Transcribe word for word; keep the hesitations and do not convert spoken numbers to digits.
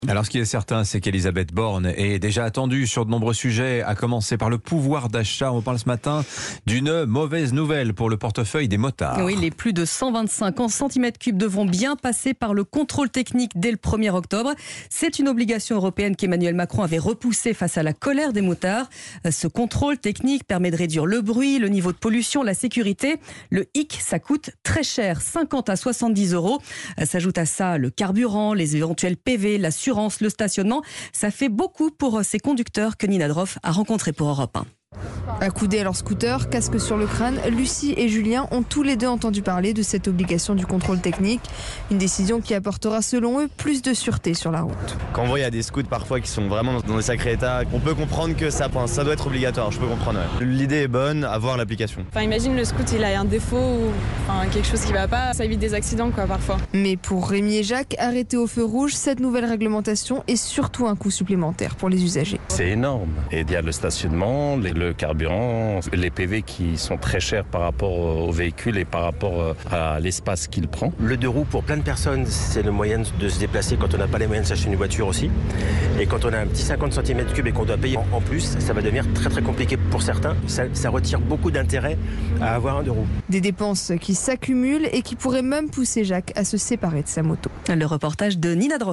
Alors, ce qui est certain, c'est qu'Elisabeth Borne est déjà attendue sur de nombreux sujets, à commencer par le pouvoir d'achat. On parle ce matin d'une mauvaise nouvelle pour le portefeuille des motards. Oui, les plus de cent vingt-cinq centimètres cubes devront bien passer par le contrôle technique dès le premier octobre. C'est une obligation européenne qu'Emmanuel Macron avait repoussée face à la colère des motards. Ce contrôle technique permet de réduire le bruit, le niveau de pollution, la sécurité. Le hic, ça coûte très cher, cinquante à soixante-dix euros. S'ajoute à ça le carburant, les éventuels P V, l'assurance, le stationnement. Ça fait beaucoup pour ces conducteurs que Nina Droff a rencontrés pour Europe un. Accoudés à leur scooter, casque sur le crâne, Lucie et Julien ont tous les deux entendu parler de cette obligation du contrôle technique. Une décision qui apportera selon eux plus de sûreté sur la route. Quand on voit il y a des scouts parfois qui sont vraiment dans des sacrés états, on peut comprendre que ça, ça doit être obligatoire, je peux comprendre. Ouais. L'idée est bonne, à voir l'application. Enfin, imagine le scout, il a un défaut ou enfin, quelque chose qui va pas, ça évite des accidents quoi parfois. Mais pour Rémi et Jacques, arrêtés au feu rouge, cette nouvelle réglementation est surtout un coût supplémentaire pour les usagers. C'est énorme. Et il y a le stationnement, le carburant, les P V qui sont très chers par rapport au véhicule et par rapport à l'espace qu'il prend. Le deux roues, pour plein de personnes, c'est le moyen de se déplacer quand on n'a pas les moyens de s'acheter une voiture aussi. Et quand on a un petit cinquante centimètres cubes et qu'on doit payer en plus, ça va devenir très très compliqué pour certains. Ça, ça retire beaucoup d'intérêt à avoir un deux roues. Des dépenses qui s'accumulent et qui pourraient même pousser Jacques à se séparer de sa moto. Le reportage de Nina Droff.